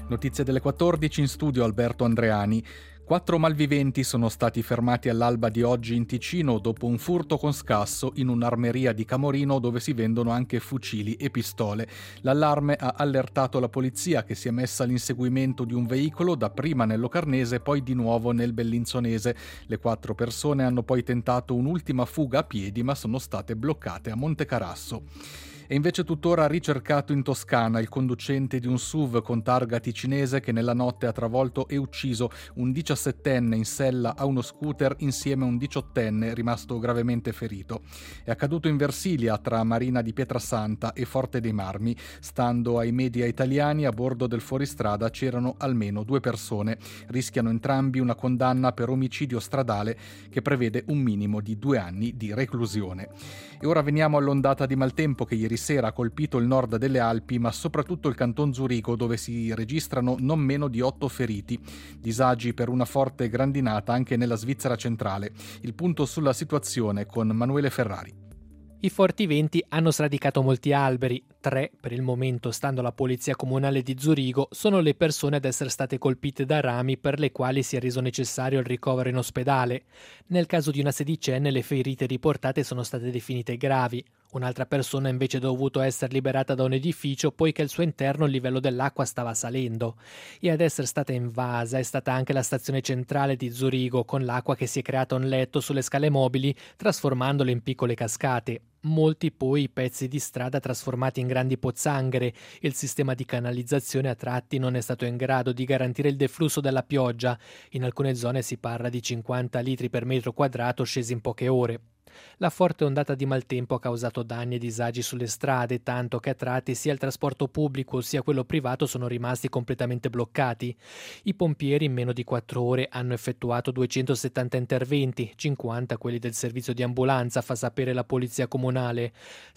Notizie delle 14, in studio Alberto Andreani. 4 malviventi sono stati fermati all'alba di oggi in Ticino dopo un furto con scasso in un'armeria di Camorino dove si vendono anche fucili e pistole. L'allarme ha allertato la polizia, che si è messa all'inseguimento di un veicolo dapprima nel Locarnese e poi di nuovo nel Bellinzonese. Le 4 persone hanno poi tentato un'ultima fuga a piedi ma sono state bloccate a Montecarasso. È invece tuttora ricercato in Toscana il conducente di un SUV con targa ticinese che nella notte ha travolto e ucciso un 17enne in sella a uno scooter insieme a un 18enne rimasto gravemente ferito. È accaduto in Versilia tra Marina di Pietrasanta e Forte dei Marmi. Stando ai media italiani, a bordo del fuoristrada c'erano almeno 2 persone. Rischiano entrambi una condanna per omicidio stradale che prevede un minimo di 2 anni di reclusione. E ora veniamo all'ondata di maltempo che ieri sera ha colpito il nord delle Alpi, ma soprattutto il canton Zurigo, dove si registrano non meno di 8 feriti. Disagi per una forte grandinata anche nella Svizzera centrale. Il punto sulla situazione con Manuele Ferrari. I forti venti hanno sradicato molti alberi. 3, per il momento, stando alla polizia comunale di Zurigo, sono le persone ad essere state colpite da rami per le quali si è reso necessario il ricovero in ospedale. Nel caso di una sedicenne, le ferite riportate sono state definite gravi. Un'altra persona invece è dovuto essere liberata da un edificio poiché al suo interno il livello dell'acqua stava salendo. E ad essere stata invasa è stata anche la stazione centrale di Zurigo, con l'acqua che si è creata un letto sulle scale mobili, trasformandole in piccole cascate. Molti poi i pezzi di strada trasformati in grandi pozzanghere. Il sistema di canalizzazione a tratti non è stato in grado di garantire il deflusso della pioggia. In alcune zone si parla di 50 litri per metro quadrato scesi in poche ore. La forte ondata di maltempo ha causato danni e disagi sulle strade, tanto che a tratti sia il trasporto pubblico sia quello privato sono rimasti completamente bloccati. I pompieri in meno di 4 ore hanno effettuato 270 interventi, 50 quelli del servizio di ambulanza, fa sapere la polizia comunale,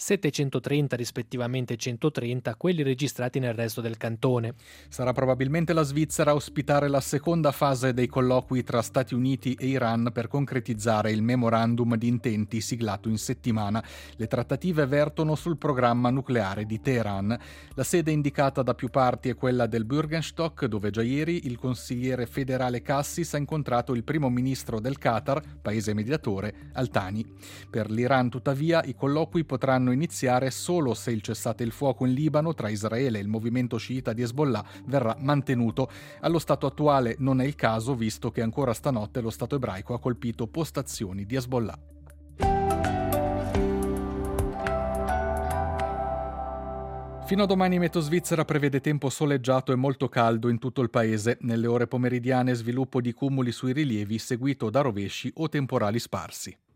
730 rispettivamente 130 quelli registrati nel resto del cantone. Sarà probabilmente la Svizzera a ospitare la seconda fase dei colloqui tra Stati Uniti e Iran per concretizzare il memorandum di intenti siglato in settimana. Le trattative vertono sul programma nucleare di Teheran. La sede indicata da più parti è quella del Bürgenstock, dove già ieri il consigliere federale Cassis ha incontrato il primo ministro del Qatar, paese mediatore, Al-Thani. Per l'Iran, tuttavia, i colloqui potranno iniziare solo se il cessate il fuoco in Libano tra Israele e il movimento sciita di Hezbollah verrà mantenuto. Allo stato attuale non è il caso, visto che ancora stanotte lo Stato ebraico ha colpito postazioni di Hezbollah. Fino a domani Meteo Svizzera prevede tempo soleggiato e molto caldo in tutto il paese. Nelle ore pomeridiane sviluppo di cumuli sui rilievi seguito da rovesci o temporali sparsi.